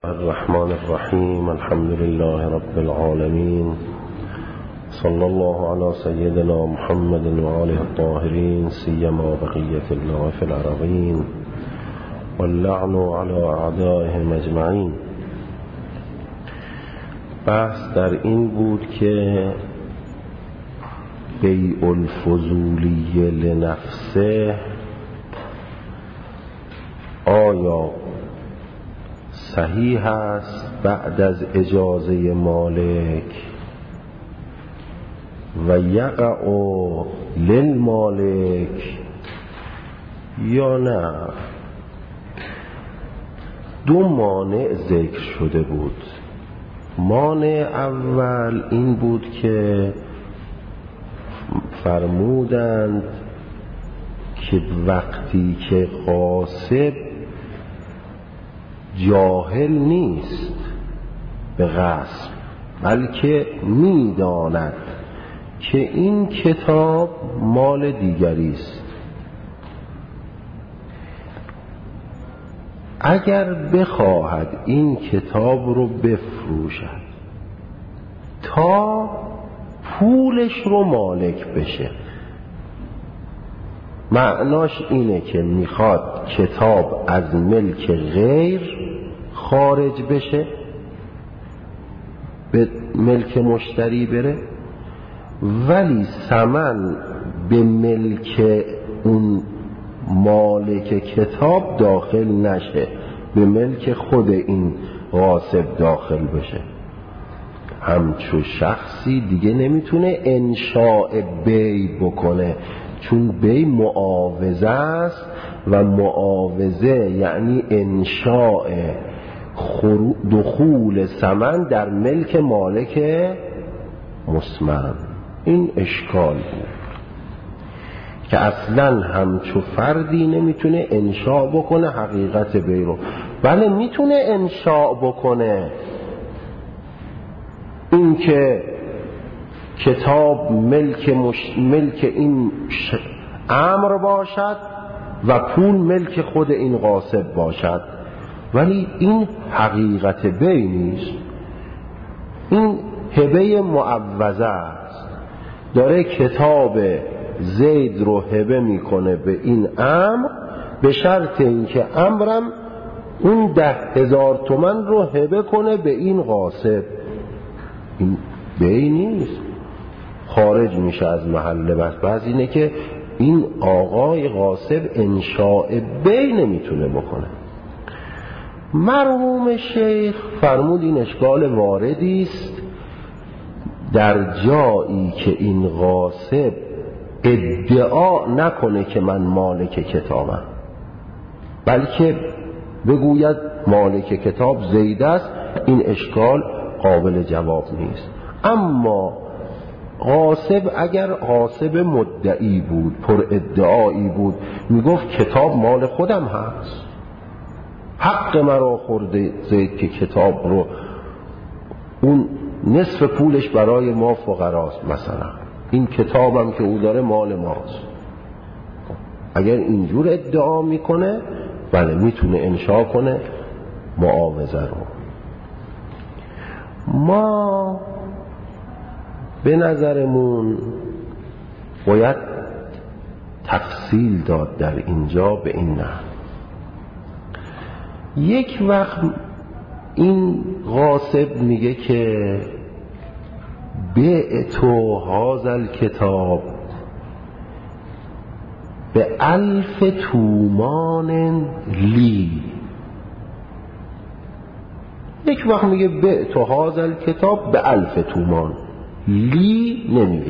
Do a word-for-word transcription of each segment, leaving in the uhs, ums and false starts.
الرحمن الرحیم الحمد لله رب العالمین صلی الله علی سیدنا محمد و آله الطاهرین سیما بقیة الله فی الارضین واللعن علی اعدائهم اجمعین. بحث در این بود که بیع الفضولی لنفسه آیا صحیح است بعد از اجازه مالک و یقع للمالک یا نه؟ دو مانع ذکر شده بود. مانع اول این بود که فرمودند که وقتی که غاصب جاهل نیست به غصب، بلکه میداند که این کتاب مال دیگری است، اگر بخواهد این کتاب رو بفروشد تا پولش رو مالک بشه، معناش اینه که میخواد کتاب از ملک غیر خارج بشه به ملک مشتری بره، ولی ثمن به ملک اون مالک کتاب داخل نشه، به ملک خود این غاصب داخل بشه. همچون شخصی دیگه نمیتونه انشاء بیع بکنه، چون بیع معاوضه است و معاوضه یعنی انشاء دخول ثمن در ملک مالک مسمن. این اشکال بود که اصلا همچو فردی نمیتونه انشاء بکنه حقیقت بیع رو، بله میتونه انشاء بکنه این که کتاب ملک, مش... ملک این ش... امر باشد و پول ملک خود این غاصب باشد، ولی این حقیقت بیع نیست. این هبه معوضه است، داره کتاب زید رو هبه میکنه به این امر به شرط اینکه امرم اون ده هزار تومن رو هبه کنه به این غاصب. این بیع نیست، خارج میشه از محل بحث. بعض اینه که این آقای غاصب انشاء بیع نمیتونه بکنه. مرحوم شیخ فرمود این اشکال واردی است در جایی که این غاصب ادعا نکنه که من مالک کتابم، بلکه بگوید مالک کتاب زید است، این اشکال قابل جواب نیست. اما غاصب اگر غاصب مدعی بود، پر ادعایی بود، میگفت کتاب مال خودم هست، حق مرا خورده زید که کتاب رو اون نصف پولش برای ما فقراست، مثلا این کتابم که او داره مال ماست. اگر اینجور ادعا میکنه بله میتونه انشاء کنه معاوضه رو. ما به نظرمون باید تفصیل داد در اینجا به این نه. یک وقت این غاصب میگه که بعت هذا الکتاب به الف تومان لی. یک وقت میگه بعت هذا الکتاب به الف تومان، لی نمیگه.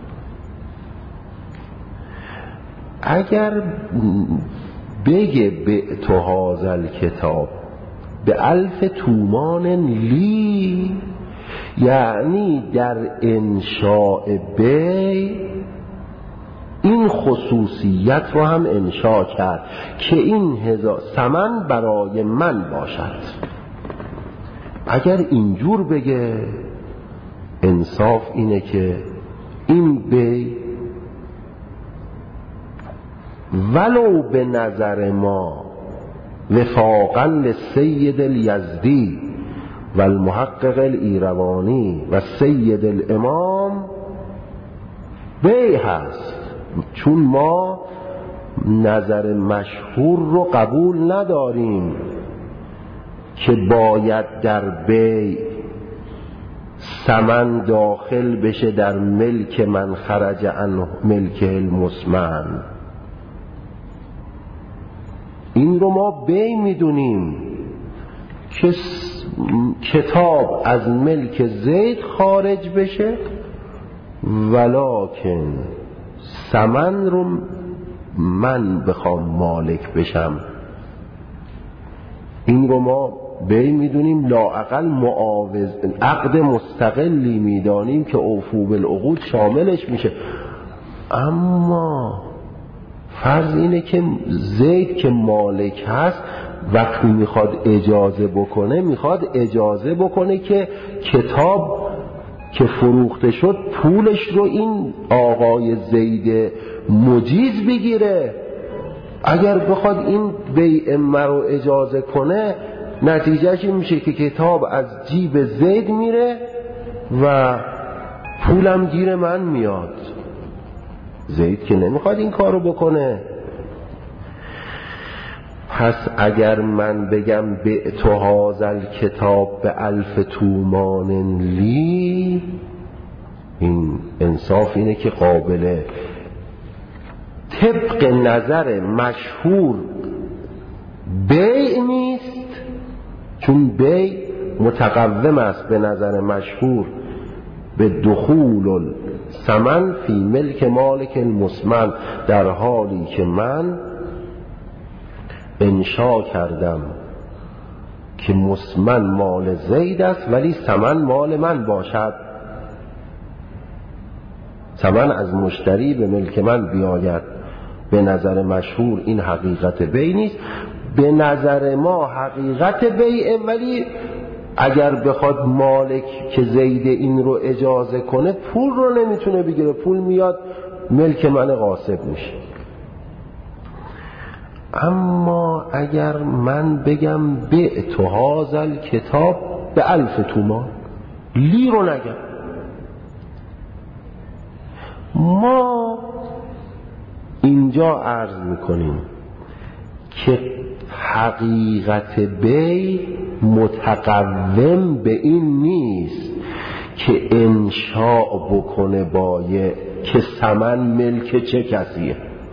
اگر بگه بعت هذا الکتاب به الف تومان لی، یعنی در انشاء بیع این خصوصیت رو هم انشاء کرد که این هزار ثمن برای من باشد. اگر اینجور بگه انصاف اینه که این بیع ولو به نظر ما وفاقا للسید الیزدی و المحقق الایروانی و سید الامام بیع هست. چون ما نظر مشهور رو قبول نداریم که باید در بیع ثمن داخل بشه در ملک من خرج عن ملک المثمن. این رو ما بیع میدونیم که کتاب از ملک زید خارج بشه، ولکن ثمن رو من بخوام مالک بشم. این رو ما بیع میدونیم، لااقل معاوض عقد مستقلی میدانیم که اوفو بالعقود شاملش میشه. اما فرض اینه که زید که مالک هست وقتی میخواد اجازه بکنه میخواد اجازه بکنه که کتاب که فروخته شد پولش رو این آقای زید مجیز بگیره. اگر بخواد این بیع مرو اجازه کنه نتیجهش این میشه که کتاب از جیب زید میره و پولم گیر من میاد. زید که نمیخواد این کارو بکنه. پس اگر من بگم بعت هذا کتاب به الف تومان لی، این انصاف اینه که قابل طبق نظر مشهور بیع نیست، چون بیع متقوم است به نظر مشهور به دخول ثمن فی ملک مالک المثمن، در حالی که من انشا کردم که مثمن مال زید است ولی ثمن مال من باشد، ثمن از مشتری به ملک من بیاید. به نظر مشهور این حقیقت بیع نیست، به نظر ما حقیقت بیع، ولی اگر بخواد مالک که زید این رو اجازه کنه پول رو نمیتونه بگیره، پول میاد ملک من غاصب میشه. اما اگر من بگم بعت هذا کتاب به الف تومان لی رو نگم، ما اینجا عرض میکنیم که حقیقت بیع متقوم به این نیست که انشاء بکنه بایع که ثمن ملک چه کسیه.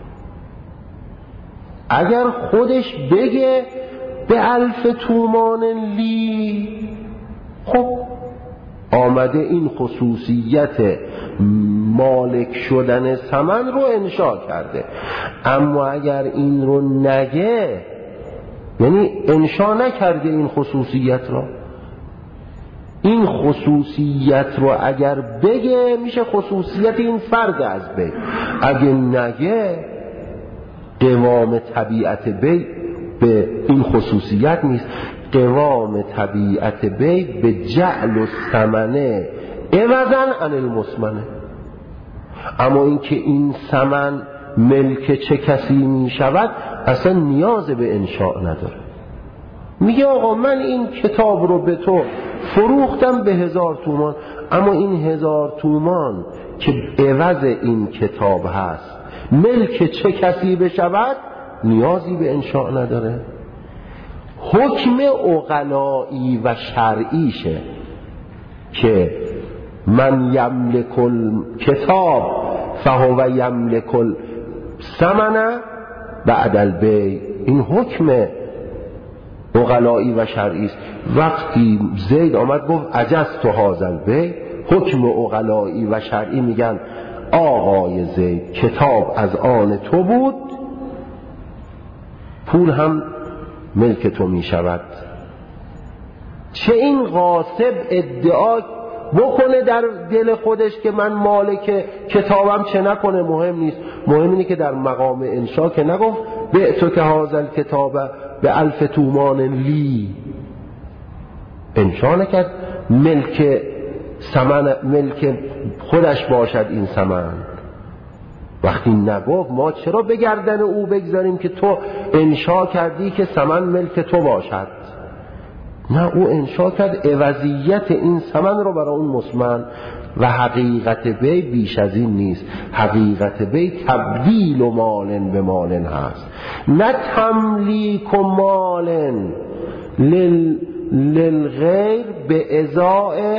اگر خودش بگه به الف تومان لی، خب آمده این خصوصیت مالک شدن ثمن رو انشاء کرده. اما اگر این رو نگه، یعنی انشاء نکرده این خصوصیت رو، این خصوصیت رو اگر بگه میشه خصوصیت این فرد از بیع. اگه نگه قوام طبیعت بیع به این خصوصیت نیست، قوام طبیعت بیع به جعل الثمنه عوضاً عن المثمنه. اما اینکه این ثمن ملک چه کسی می شود اصلا نیاز به انشاء نداره. میگه آقا من این کتاب رو به تو فروختم به هزار تومان، اما این هزار تومان که عوض این کتاب هست ملک چه کسی بشود نیازی به انشاء نداره. حکم عقلایی و شرعیشه که من یملک الکتاب فهو یملک الثمن بعد البیع. این حکم عقلایی و شرعی است. وقتی زید آمد گفت اجزت هذا البیع، حکم عقلایی و شرعی میگن آقای زید کتاب از آن تو بود، پول هم ملک تو می شود. چه این غاصب ادعا بکنه در دل خودش که من مالک کتابم، چه نکنه مهم نیست، مهم اینه که در مقام انشا که نگفت بعتو که هذا الکتاب به الف تومان لی، انشا نکرد ملک ثمن ملک خودش باشد این ثمن، وقتی نگفت ما چرا به گردن او بگذاریم که تو انشا کردی که ثمن ملک تو باشد؟ نه، او انشا کرد عوضیت این ثمن رو برای اون مسلمان و حقیقت بی بیش از این نیست. حقیقت بی تبدیل و مالن به مالن هست، نه تملیک و مالن لل... للغیر به ازاء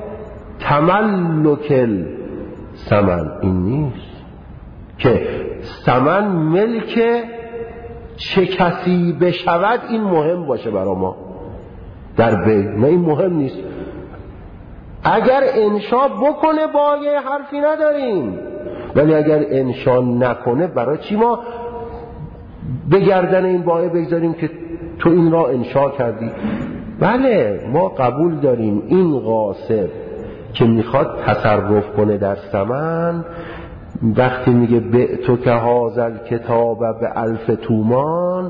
تملک ثمن. این نیست که ثمن ملک چه کسی بشود این مهم باشه برای ما در بی. نه، این مهم نیست. اگر انشا بکنه بایه حرفی نداریم، ولی اگر انشا نکنه برای چی ما به گردن این بایه بگذاریم که تو این را انشا کردی؟ بله، ما قبول داریم این غاصب که میخواد تصرف کنه در ثمن، وقتی میگه بعتو که هازل کتاب به الف تومان،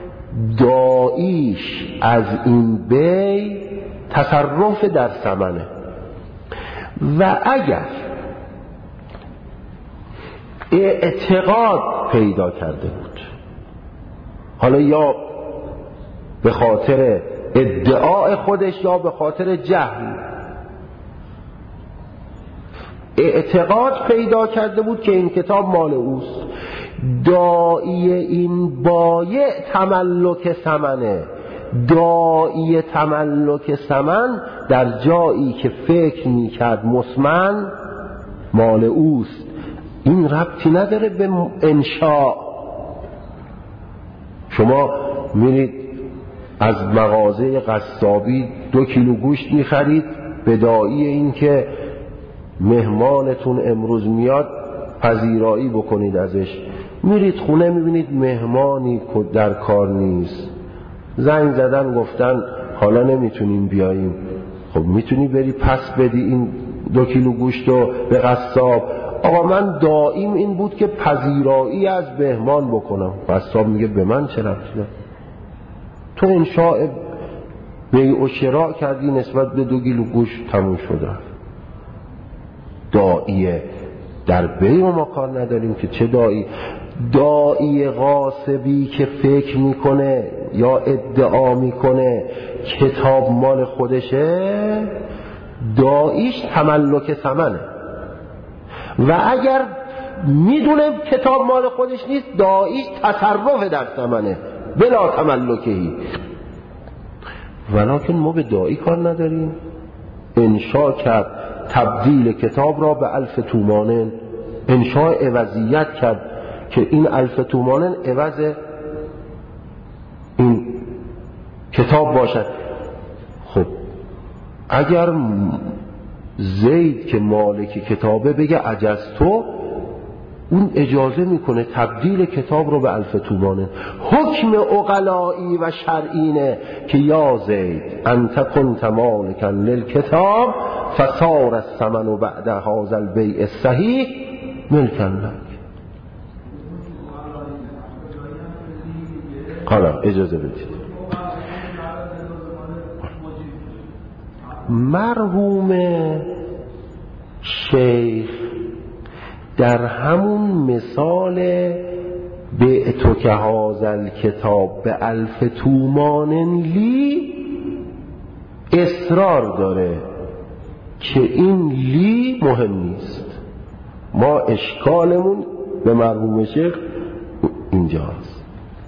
داییش از این بی تصرف در ثمنه. و اگر اعتقاد پیدا کرده بود، حالا یا به خاطر ادعای خودش یا به خاطر جهل، اعتقاد پیدا کرده بود که این کتاب مال اوست، داعی این بایع تملک ثمنه. داعی تملک ثمن در جایی که فکر میکرد مسمن مال اوست، این ربطی نداره به انشاء. شما میرید از مغازه قصابی دو کیلو گوشت میخرید، به داعی این که مهمانتون امروز میاد پذیرایی بکنید ازش. میرید خونه میبینید مهمانی در کار نیست، زنگ زدن گفتن حالا نمیتونیم بیاییم. خب میتونی بری پس بدی این دو کیلو گوشت رو به قصاب. آقا من دائم این بود که پذیرایی از مهمان بکنم. قصاب میگه به من چه ربطی داره؟ تو انشاء بیع و شراء کردی نسبت به دو کیلو گوشت، تموم شده. داعیه در بیع و ما کار نداریم که چه داعی. داعی غاصبی که فکر میکنه یا ادعا میکنه کتاب مال خودشه، داعیش تملک ثمنه. و اگر میدونه کتاب مال خودش نیست، داعیش تصرف در ثمنه بلا تملکهی. ولکن ما به داعی کار نداریم. انشاء کرد تبدیل کتاب را به الف تومانن، انشاء عوضیت کرد که این الف تومانن عوض این کتاب باشد. خب اگر زید که مالک کتابه بگه عجزتو، اون اجازه میکنه تبدیل کتاب رو به الف تومانه. حکم عقلائی و شرعینه که یا زید انت کنت مالکا للکتاب فصار الثمن بعد هذا البیع الصحیح ملکا لک. حالا اجازه بدید، مرحوم شیخ در همون مثال بعتو که هازل کتاب به الف تومانن لی اصرار داره که این لی مهم نیست. ما اشکالمون به مرحوم شیخ اینجاست.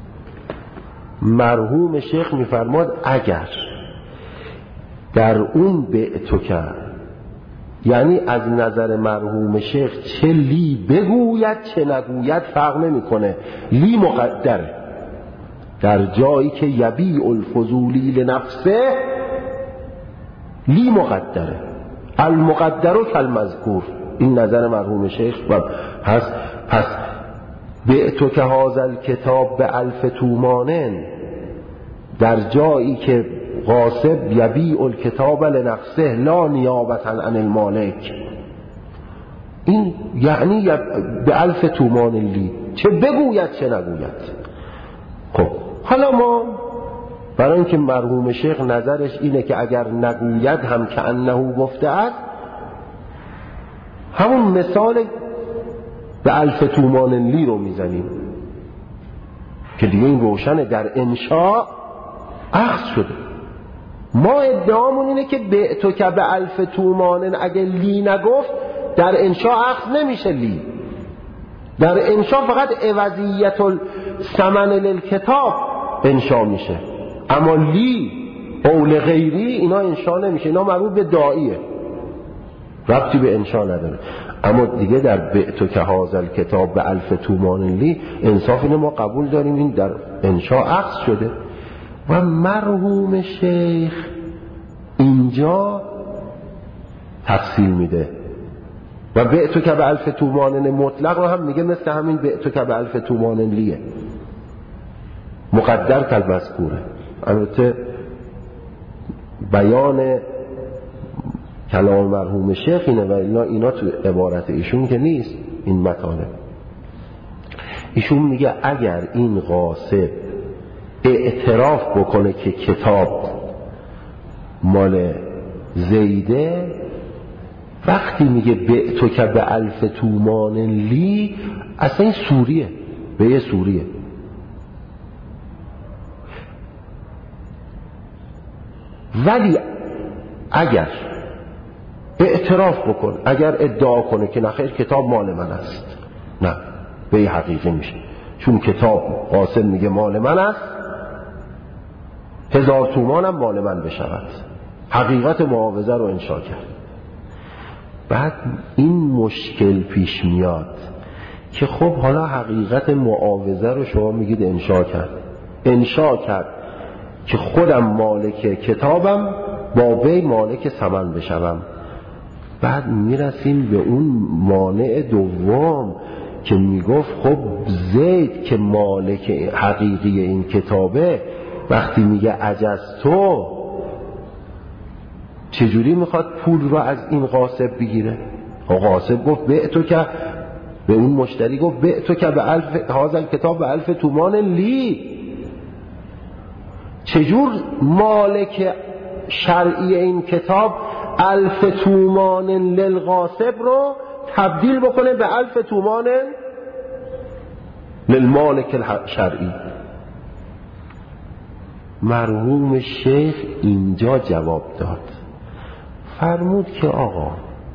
مرحوم شیخ میفرماد اگر در اون بعتو که، یعنی از نظر مرحوم شیخ چه لی بگوید چه نگوید فرق نمیکنه، لی مقدره. در جایی که یبیع الفضولی لنفسه لی مقدره، المقدر کالمذکور. این نظر مرحوم شیخ هست. پس بعتو که هازل کتاب به الف تومانن، در جایی که غاصب یبیع الکتاب لنفسه لا نیابتا عن المالک، این یعنی به الف تومان لی، چه بگوید چه نگوید. خب حالا ما برای اینکه مرحوم شیخ نظرش اینه که اگر نگوید هم که انه گفته است، همون مثال به الف تومان لی رو میزنیم که دیگه این روشنه در انشاء اخذ شده. ما ادعامون اینه که بعتو که به الف تومان، اگه لی نگفت در انشاء اخذ نمیشه لی. در انشاء فقط عوضیت الثمن للکتاب انشاء میشه، اما لی اول غیری اینا انشاء نمیشه، اینا مربوط به داعیه، ربطی به انشاء نداره. اما دیگه در بعتو که هازل کتاب به الف تومان لی انصاف اینه ما قبول داریم این در انشاء اخذ شده. و مرحوم شیخ اینجا تفصیل میده و بعتو که به الف تومان مطلق رو هم میگه مثل همین بعتو که به الف تومان لیه، مقدر کل مذکوره. البته بیان کلام مرحوم شیخ اینه و اینا, اینا تو عبارت ایشون که نیست این مطالب. ایشون میگه اگر این غاصب اعتراف بکنه که کتاب مال زیده، وقتی میگه بعتو که به الف تومان لی اصلا این سوریه، به یه سوریه. ولی اگر اعتراف بکن، اگر ادعا کنه که نخیر کتاب مال من است، نه به یه حقیقی میشه، چون کتاب قاسم میگه مال من است، هزار تومانم مال من بشود، حقیقت معاوضه رو انشا کرد. بعد این مشکل پیش میاد که خب حالا حقیقت معاوضه رو شما میگید انشا کرد، انشا کرد که خودم مالک کتابم با وی مالک ثمن بشوم. بعد میرسیم به اون مانع دوم که میگفت خب زید که مالک حقیقی این کتابه، وقتی میگه عجزتو چجوری میخواد پول رو از این غاصب بگیره؟ غاصب گفت بعتو که، به اون مشتری گفت بعتو که به الف هازل کتاب به الف تومان لی. چجور مالک شرعی این کتاب الف تومان للغاصب رو تبدیل بکنه به الف تومان للمالک شرعی؟ مرحوم شیخ اینجا جواب داد، فرمود که آقا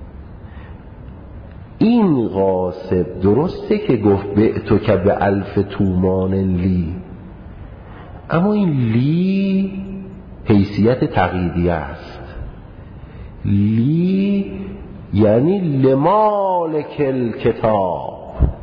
این غاصب درسته که گفت بعتو که به الف تومان لی، اما این لی حیثیت تقییدیه است. لی یعنی لمالک الکتاب،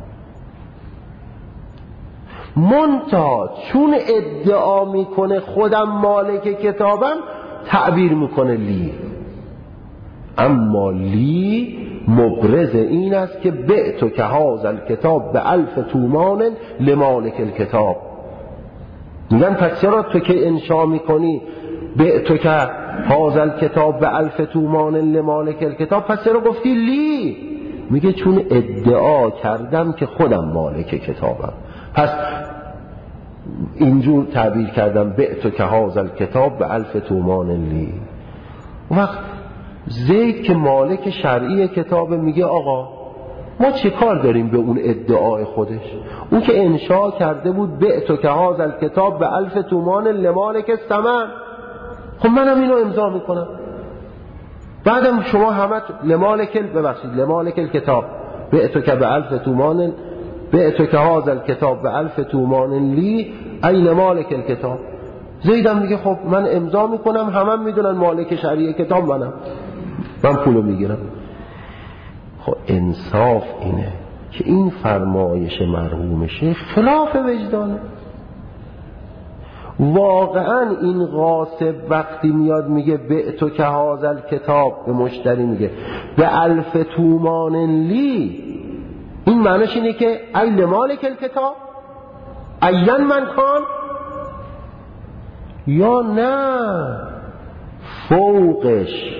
منتها چون ادعا میکنه خودم مالک کتابم تعبیر میکنه لی، اما لی مبرز این است که بعتو که هازل کتاب به الف تومان لمالک الکتاب. میگن پس چرا تو که انشا میکنی بعتو که هازل کتاب به الف تومان لمالک الکتاب، پس چرا گفتی لی؟ میگه چون ادعا کردم که خودم مالک کتابم، پس اینجور تعبیر کردم بعتو که هازل کتاب به الف تومان لی. وقت زید که مالک شرعی کتاب میگه آقا ما چه کار داریم به اون ادعای خودش؟ اون که انشاء کرده بود بعتو که هازل کتاب به الف تومان لمالک ثمن، خب منم اینو امضا میکنم. بعدم شما همه لمالک ببخشید لمالک الکتاب بعتو که به الف تومان، بعتو که هازل کتاب به الف تومان لی ای لمالک الکتاب. زیدم میگه خب من امضا میکنم، همه هم میدونن مالک شرعی کتاب منم، من پولو میگیرم. خب انصاف اینه که این فرمایش مرحوم شیخ خلاف وجدانه. واقعا این غاصب وقتی میاد میگه بعتو که هازل کتاب، به مشتری میگه به الف تومان لی، این معنیش اینه که ای لمالک الکتاب این من کان، یا نه فوقش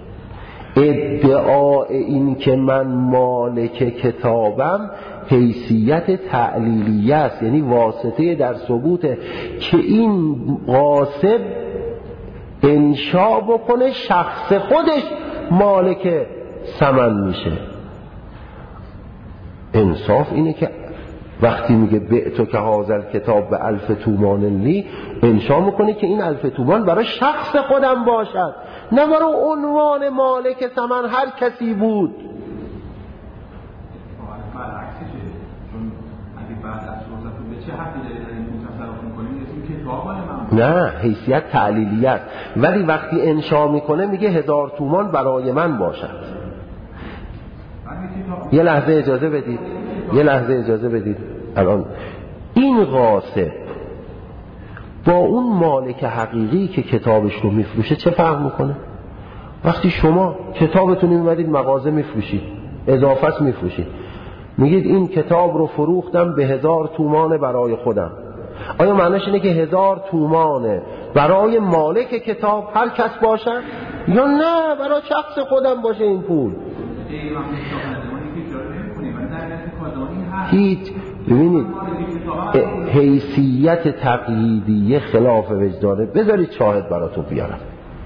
ادعای این که من مالک کتابم حیثیت تعلیلیه است، یعنی واسطه در ثبوته که این غاصب انشا بکنه شخص خودش مالک ثمن میشه. انصاف اینه که وقتی میگه بعتو که هازل کتاب به الف تومان لی، انشا میکنه که این الف تومان برای شخص خودم باشد، نه برای عنوان مالک ثمن هر کسی بود. نه، حیثیت تعلیلیه است، ولی وقتی انشا میکنه میگه هزار تومان برای من باشد. یه لحظه اجازه بدید یه لحظه اجازه بدید الان این غاصب با اون مالک حقیقی که کتابش رو میفروشه چه فرق میکنه؟ وقتی شما کتابتون میبرید مغازه میفروشید، اضافه میفروشید، میگید این کتاب رو فروختم به هزار تومان برای خودم، آیا معنیش اینه که هزار تومانه برای مالک کتاب هر کس باشن یا نه برای شخص خودم باشه این پول؟ هیچ. ببینید حیثیت تقییدیه خلاف وجدانه. بذارید شاهد براتون بیارم.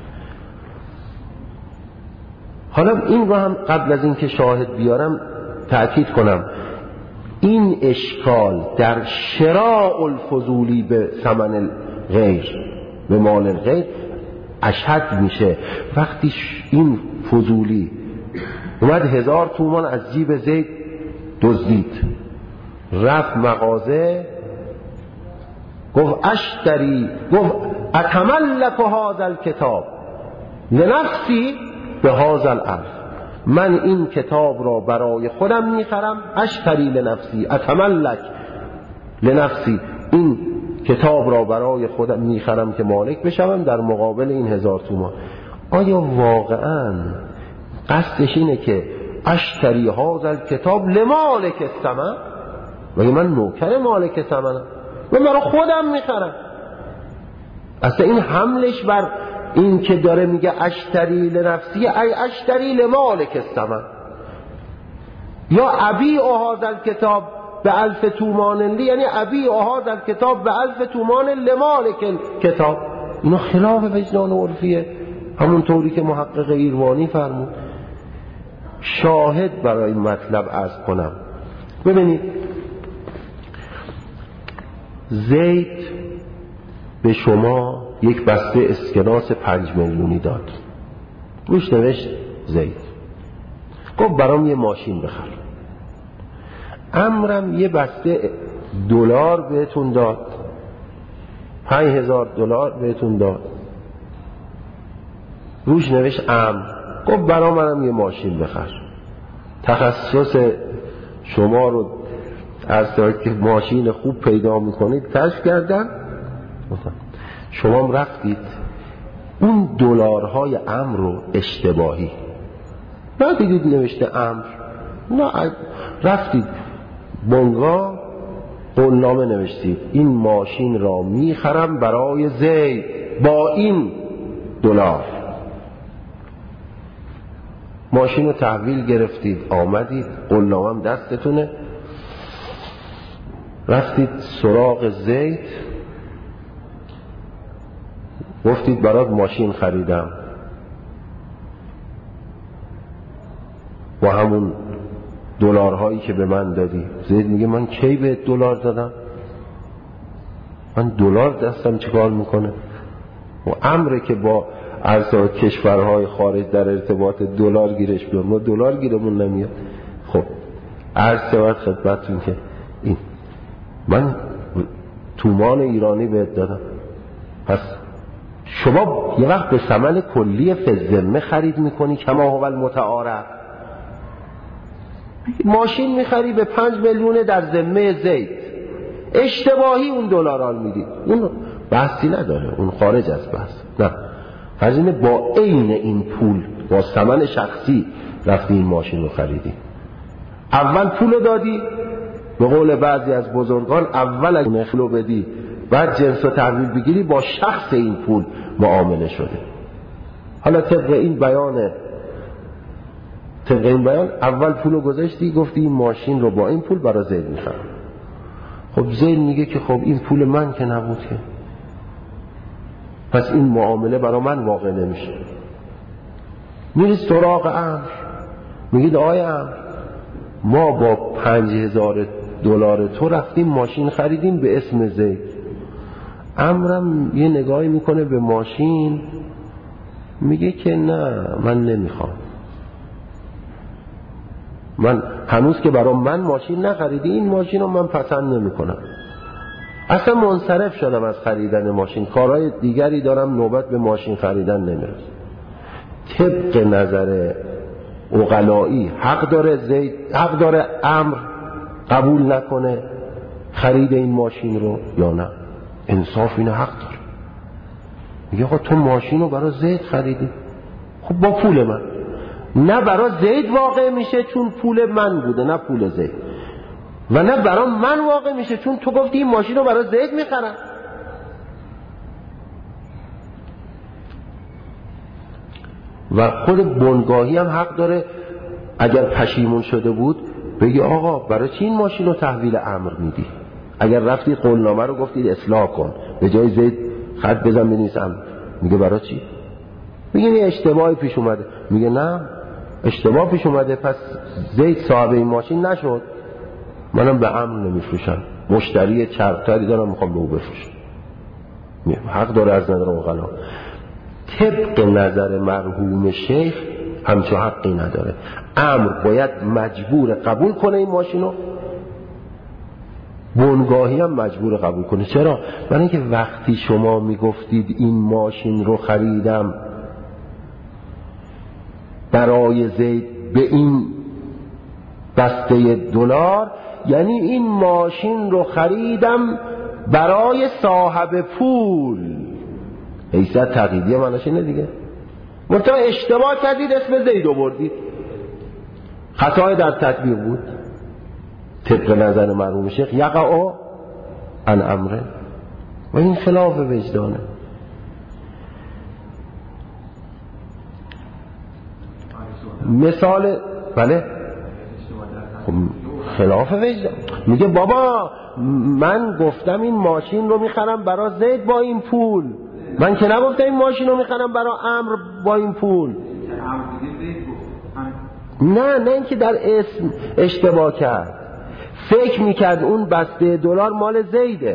حالا این رو هم قبل از اینکه شاهد بیارم تأکید کنم، این اشکال در شراء الفضولی به ثمن غیر، به مال غیر اشد میشه وقتی این فضولی اومد هزار تومان از جیب زید دزدید، رفت مغازه گفت اشتری، گفت اتملک هذا الکتاب لنفسی به هذا الالف، من این کتاب را برای خودم میخرم، اشتری لنفسی اتملک لنفسی، این کتاب را برای خودم میخرم که مالک بشوم در مقابل این هزار تومان. آیا واقعا قصدش اینه که اشتری هذا الکتاب لمالک الثمن، ولی من نوکر مالک ثمنم، من برای خودم میخرم؟ اصلا این حملش بر این که داره میگه اشتری لنفسی ای اشتری لمالک الثمن، یا ابی هذا الکتاب به الف تومان لی، یعنی ابی هذا الکتاب به الف تومان لمالک الکتاب. اینا خلاف وجدان عرفیه، همون طوری که محقق ایروانی فرمود. شاهد برای این مطلب عرض کنم. ببینید زید به شما یک بسته اسکناس پنج میلیونی داد، روش نوشت زید، گفت برام یه ماشین بخر. عمرم یه بسته دلار بهتون داد، پنج هزار دلار بهتون داد، روش نوشت عمرو، گفت برام منم یه ماشین بخر. تخصص شما رو از که ماشین خوب پیدا میکنید کشف کردن، شما هم رفتید اون دلارهای عمرو رو اشتباهی ندیدید نوشته عمرو، نه، رفتید بنگاه قولنامه نوشتید این ماشین را میخرم برای زید با این دلار. ماشین رو تحویل گرفتید، آمدید، قولنامه هم دستتونه، رفتید سراغ زید، گفتید برات ماشین خریدم با همون دلارهایی که به من دادی. زید میگه من کی به دلار دادم؟ من دلار دستم چیکار میکنه؟ و امره که با ارزهای کشورهای خارج در ارتباط دلار گیرش بیاد، ما دلار گیرمون نمیاد. خب عرض شود خدمتتون که این من تومان ایرانی بهت دادم، پس شما یه وقت به ثمن کلی فزمه خرید میکنی کما هو المتعارف. ماشین میخری به پنج میلیون در ذمه زید، اشتباهی اون دلارال میدی، اون بحثی نداره، اون خارج از بحث. نه، فرضینه با عین این پول با ثمن شخصی رفتی این ماشین رو خریدی، اول پول دادی، به قول بعضی از بزرگان اول از اون پولو بدی بعد جنس رو تحویل بگیری، با شخص این پول معامله شده. حالا طبق این بیان طبق این بیان اول پولو گذاشتی، گفتی این ماشین رو با این پول برای زید میخرم. خب زید میگه که خب این پول من که نبود که، پس این معامله برای من واقع نمیشه. میری سراغ عمرو، میگید آقای عمرو ما با پنج هزار دلار تو رفتیم ماشین خریدیم به اسم زید. عمرم یه نگاهی میکنه به ماشین، میگه که نه من نمیخوام، من هنوز که برای من ماشین نخریدی، این ماشین رو من پسند نمیکنم، اصلا منصرف شدم از خریدن ماشین، کارهای دیگری دارم، نوبت به ماشین خریدن نمیرسه. طبق نظر عقلایی حق داره زید، حق داره عمرو قبول نکنه خرید این ماشین رو یا نه؟ انصاف اینه حق داره. میگه آقا تو ماشین رو برای زید خریدی، خب با پول من. نه برای زید واقع میشه چون پول من بوده، نه پول زید، و نه برای من واقع میشه چون تو گفتی این ماشین رو برای زید میخرم. و خود بنگاهی هم حق داره اگر پشیمون شده بود بگی آقا برای چی این ماشین رو تحویل عمرو میدی؟ اگر رفتید قولنامه رو گفتید اصلاح کن، به جای زید خط بزن بنویس عمرو، میگه برای چی؟ میگه یه اشتباهی پیش اومده. میگه نه اشتباه پیش اومده، پس زید صاحب این ماشین نشد، منم به عمرو نمیفروشم، مشتری چربتری دارم میخوام به او بفروشم. حق داره از نظر عقلا. طبق نظر مرحوم شیخ همچون حقی نداره. عمرو باید مجبور قبول کنه این ماشینو، بنگاهی هم مجبور قبول کنه. چرا؟ برای اینکه وقتی شما میگفتید این ماشین رو خریدم برای زید به این بسته دلار، یعنی این ماشین رو خریدم برای صاحب پول. حیثیت تقییدیه معناش اینه دیگه. منتها اشتباه کردید اسم زید آوردید، خطای در تطبیق بود. طبق نظر مرحوم شیخ یقع عن امره، و این خلاف وجدانه. مثال بله خلاف وجدان. میگه بابا من گفتم این ماشین رو میخرم برای زید با این پول، من که نگفتم این ماشین رو میخرم برای عمرو با این پول. نه نه اینکه در اسم اشتباه کرد، فکر میکرد اون بسته دلار مال زیده،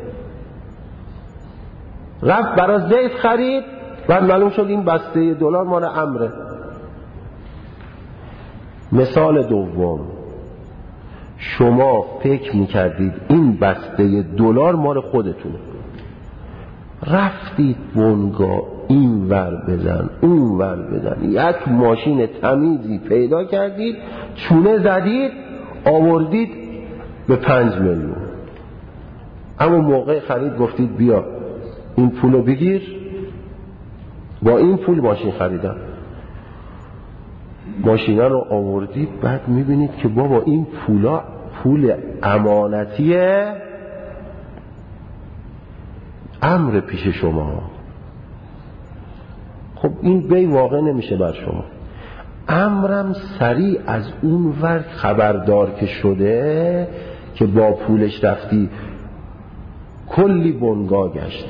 رفت برای زید خرید، بعد معلوم شد این بسته دلار مال عمره. مثال دوم، شما فکر میکردید این بسته دلار مال خودتون، رفتید بنگاه این ور بزن اون ور بزن، یک ماشین تمیزی پیدا کردید، چونه زدید آوردید به پنج میلیون. اما موقع خرید گفتید بیا این پولو بگیر، با این پول ماشین خریدم. ماشینا رو آوردید، بعد میبینید که بابا این پولا پول امانتیه عمرو پیش شما. خب این بی واقع نمیشه بر شما. عمرم سریع از اون ور خبردار که شده که با پولش رفتی کلی بنگاه گشتی،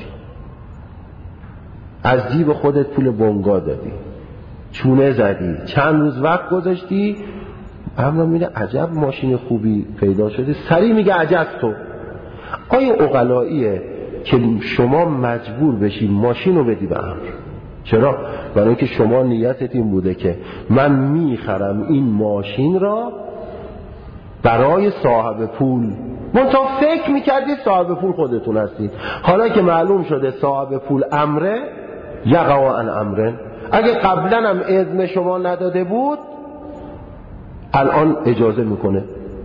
از جیب خودت پول بنگاه دادی، چونه زدی، چند روز وقت گذاشتی، عمرم میگه عجب ماشین خوبی پیدا شده، سریع میگه عجب تو. آیا عقلاییه که شما مجبور بشی ماشین رو بدی به عمرو؟ چرا؟ برای اینکه شما نیتت این بوده که من میخرم این ماشین را برای صاحب پول، منتها فکر میکردید صاحب پول خودتون هستید. حالا که معلوم شده صاحب پول عمره، یقع عن امره، اگه قبلا هم اذن شما نداده بود الان اجازه میکنه.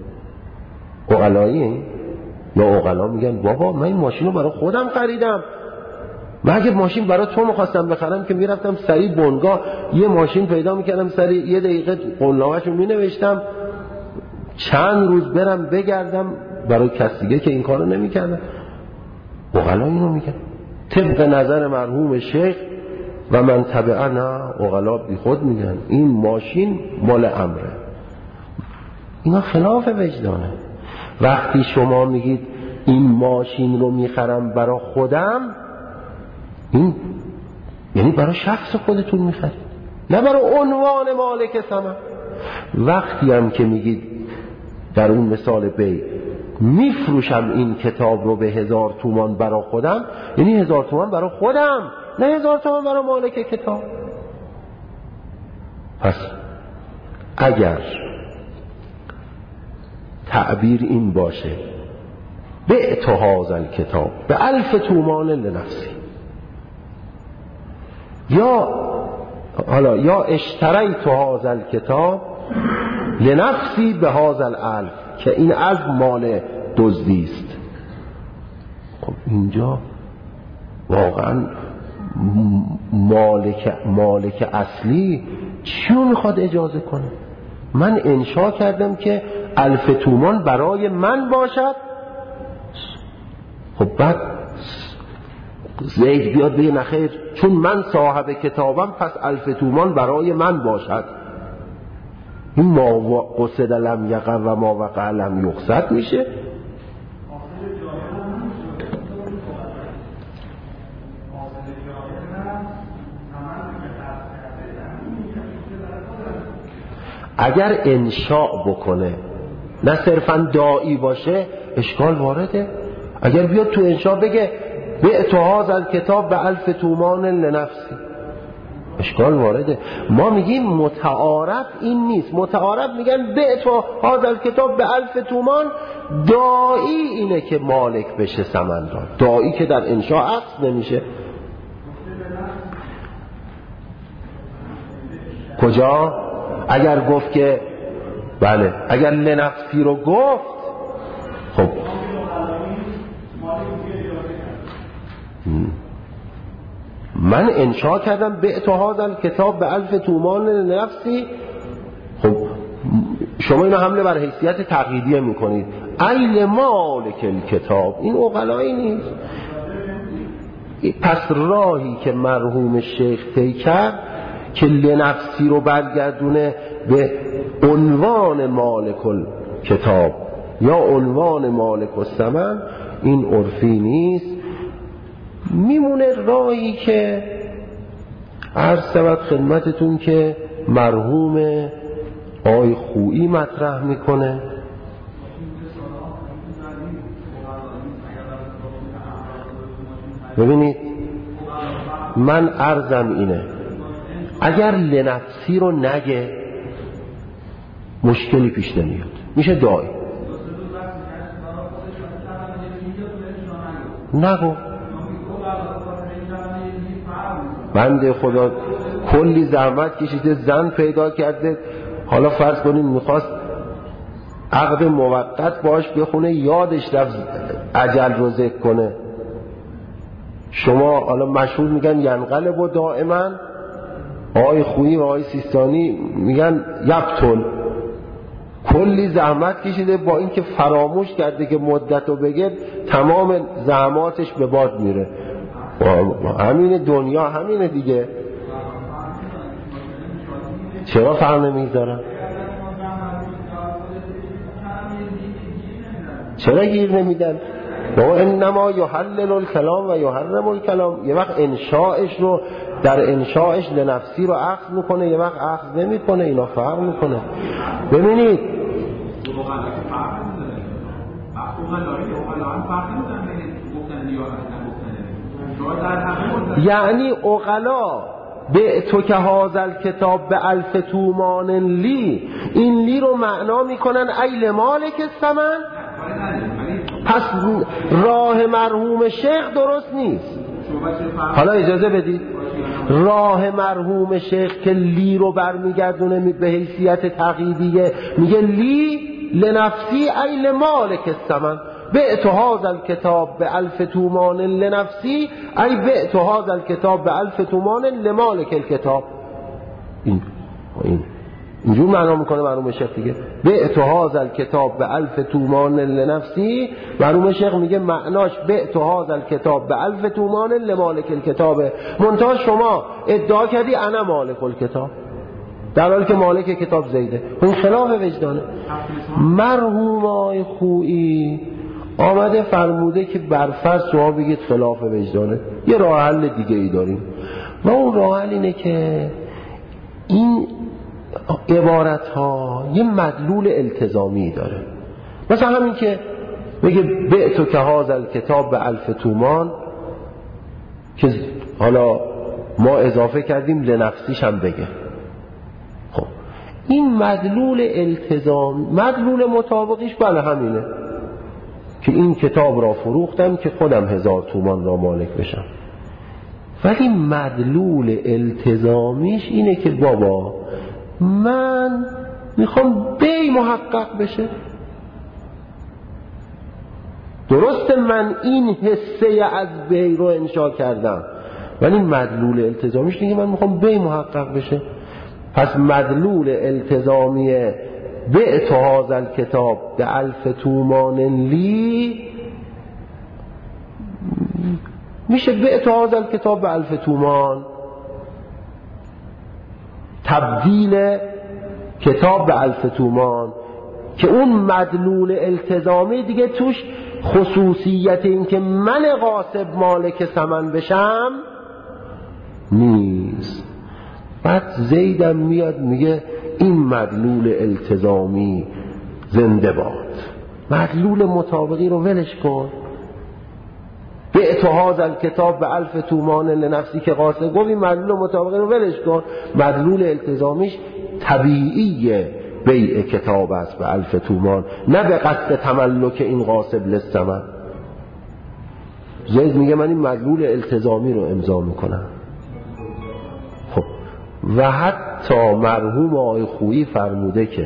عقلایی یا عقلا میگن بابا من این ماشین رو برای خودم خریدم، من اگه ماشین برای تو میخواستم بخرم که میرفتم سریع بنگاه یه ماشین پیدا میکردم، سریع یه دقیقه قولنامه‌شو مینوشتم، چند روز برم بگردم، برای کسی دیگه که این کارو نمیکردم. عقلا اینو میگن طبق نظر مرحوم شیخ و من تبعنا. عقلا بی خود میگن این ماشین مال عمره. اینا خلاف وجدانه. وقتی شما میگید این ماشین رو میخرم برای خودم، این یعنی برای شخص خودتون میخرید، نه برای عنوان مالک ثمن. وقتی هم که میگید در اون مثال بی میفروشم این کتاب رو به هزار تومان برا خودم، یعنی هزار تومان برا خودم، نه هزار تومان برا مالک کتاب. پس اگر تعبیر این باشه بعت هذا الکتاب به الف تومان لنفسی، یا حالا یا اشتریت هذا الکتاب لنفسی به هذا الالف، که این از مال دزدی است. خب اینجا واقعا مالک مالک اصلی چیو میخواد اجازه کنه؟ من انشا کردم که الف تومان برای من باشد، خب بعد زید بیاد بگه نخیر چون من صاحب کتابم پس الف تومان برای من باشد. این ما قصد لم یقع و ما وقع لم یقصد میشه. اگر انشاء بکنه نه صرفا داعی باشه اشکال وارده. اگر بیاد تو انشاء بگه بعت هذا الکتاب به الف تومان لنفسی، اشکال وارده. ما میگیم متعارف این نیست. متعارف میگن بعت هذا الکتاب به الف تومان، داعی اینه که مالک بشه ثمن را، داعی که در انشاء عقد نمیشه. کجا؟ اگر گفت که بله، اگر لنفسی رو گفت، خب من انشاء کردم بعت هذا الکتاب به الف تومان لنفسی، خب شما اینو حمله بر حیثیت تقییدیه میکنید، ایل مالک الکتاب، این عقلایی نیست. پس راهی که مرحوم شیخ طی کرد که لنفسی رو برگردونه به عنوان مالک الکتاب یا عنوان مالک الثمن، این عرفی نیست. میمونه راهی که عرض شود خدمتتون که مرحوم آی خویی مطرح میکنه. ببینید من عرضم اینه، اگر لنفسی رو نگه مشکلی پیش نمیاد، میشه داعی. نگو بنده خدا کلی زحمت کشیده، زن پیدا کرده، حالا فرض کنیم میخواست عقد موقت باش بخونه، یادش رفت اجل رو ذکر کنه. شما حالا مشهور میگن ینقلب و دائما، آقای خویی و آقای سیستانی میگن یبطل. کلی زحمت کشیده، با اینکه فراموش کرده که مدت رو بگه تمام زحماتش به باد میره. همین دنیا همینه دیگه. چرا فهم نمیگذارم؟ چرا گیر نمیدن؟ بابا انما یحلل الکلام و یحرم الکلام. یه وقت انشاءش رو در انشاءش لنفسی رو اخذ میکنه، یه وقت اخذ نمیکنه، اینا فرق میکنه. ببینید یعنی عقلا به تو که هذا الکتاب به الف تومان لی، این لی رو معنا میکنن ایل مالک الثمن. پس راه مرحوم شیخ درست نیست. حالا اجازه بدید، راه مرحوم شیخ که لی رو برمیگردونه به حیثیت تقییدیه، میگه لی لنفسی ایل مالک الثمن، بعت هذا الکتاب به الف تومان لنفسی ای بعت هذا الکتاب به الف تومان لمالک الکتاب. این این اینجور معنا میکنه مرحوم شیخ دیگه. بعت هذا الکتاب به الف تومان لنفسی، مرحوم شیخ میگه معناش بعت هذا الکتاب به الف تومان لمالک الکتابه. منتها شما ادعا کردی انا مالک الکتاب، در حالی که مالک کتاب زیده. این خلاف وجدانه. مرحوم آی خویی آمده فرموده که برفرض شما بگید خلاف وجدانه، یه راه حل دیگه ای داریم و اون راه حل اینه که این عبارت ها یه مدلول التزامی داره. مثلا همین که میگه بعتو که هذا الکتاب به الف تومان، که حالا ما اضافه کردیم لنفسیش هم بگه. خب این مدلول التزام، مدلول مطابقیش بله همینه که این کتاب را فروختم که خودم هزار تومان را مالک بشم. ولی مدلول التزامیش اینه که بابا من میخوام بی محقق بشه. درسته من این حصه از بی رو انشا کردم، ولی مدلول التزامیش دیگه من میخوام بی محقق بشه. پس مدلول التزامی بعت هذا الکتاب به الف تومان لی میشه بعت هذا الکتاب به الف تومان، تبدیل کتاب به الف تومان، که اون مدلول التزامی دیگه توش خصوصیت این که من غاصب مالک ثمن بشم نیست. بعد زیدم میاد میگه این مدلول التزامی زنده باد، مدلول مطابقی رو ولش کن. بعت هذا الکتاب به الف تومان لنفسی که غاصب، گفت این مدلول مطابقی رو ولش کن، مدلول التزامیش طبیعیه بیع کتاب است به الف تومان، نه به قصد تملک این غاصب للثمن. زید میگه من این مدلول التزامی رو امضا میکنم. خب و حتی مرحوم آقای خویی فرموده که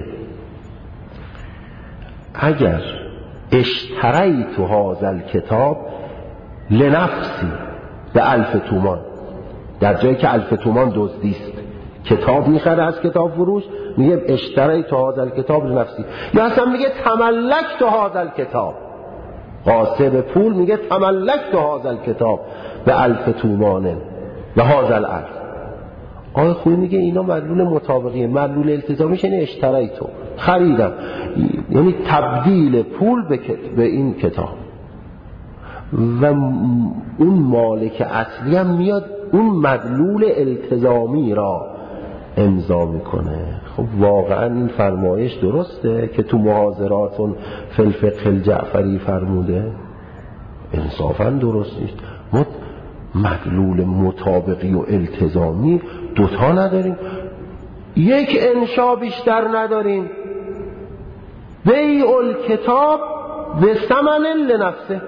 اگر اشتریت هذا الکتاب لنفسی به الف تومان، در جایی که الف تومان دزدیست، کتاب میخره از کتاب فروش، میگه اشتریت هذا الکتاب لنفسی، یا اصلا میگه تملکت هذا الکتاب، غاصب پول میگه تملکت هذا الکتاب به الف تومان و هذا الالف. آقای خویی میگه اینا مدلول مطابقیه، مدلول التزامیش یعنی اشتریتو، خریدم، یعنی تبدیل پول به, به این کتاب. و اون مالک اصلی هم میاد اون مدلول التزامی را امضا میکنه. خب واقعا این فرمایش درسته که تو محاضراتون فی الفقه الجعفری فرموده؟ انصافا درست نیست. ما مدلول مطابقی و التزامی دوتا نداریم، یک انشا بیشتر نداریم. بیع الکتاب به ثمن لنفسه،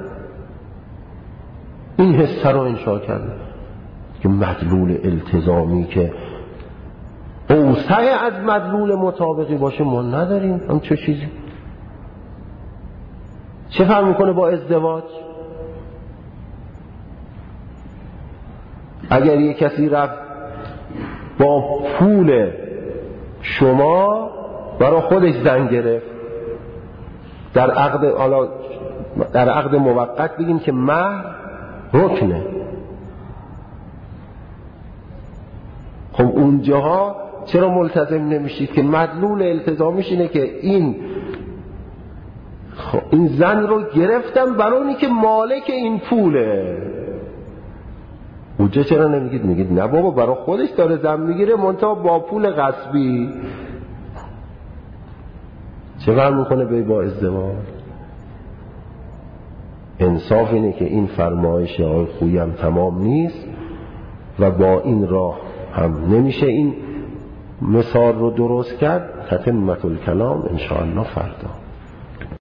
این حصه رو انشا کرده که مدلول التزامی که اوسع از مدلول مطابقی باشه ما نداریم. هم چه چیزی؟ چه فرق میکنه با ازدواج؟ اگر یک کسی رفت با پول شما برای خودش زن گرفت، در عقد، حالا در عقد موقت بگیم که مهر رکنه، خب اونجاها چرا ملتزم نمیشید که مدلول التزامیش اینه که این خب این زن رو گرفتم برای اونی که مالک این پوله. اونجا چرا نمیگید؟ میگید نه بابا برای خودش داره زن میگیره منتها با پول غصبی. چه فرق میکنه به با ازدواج؟ انصاف اینه که این فرمایش آقای خویی هم تمام نیست و با این راه هم نمیشه این مثال رو درست کرد. تتمة الکلام ان شاء الله فردا.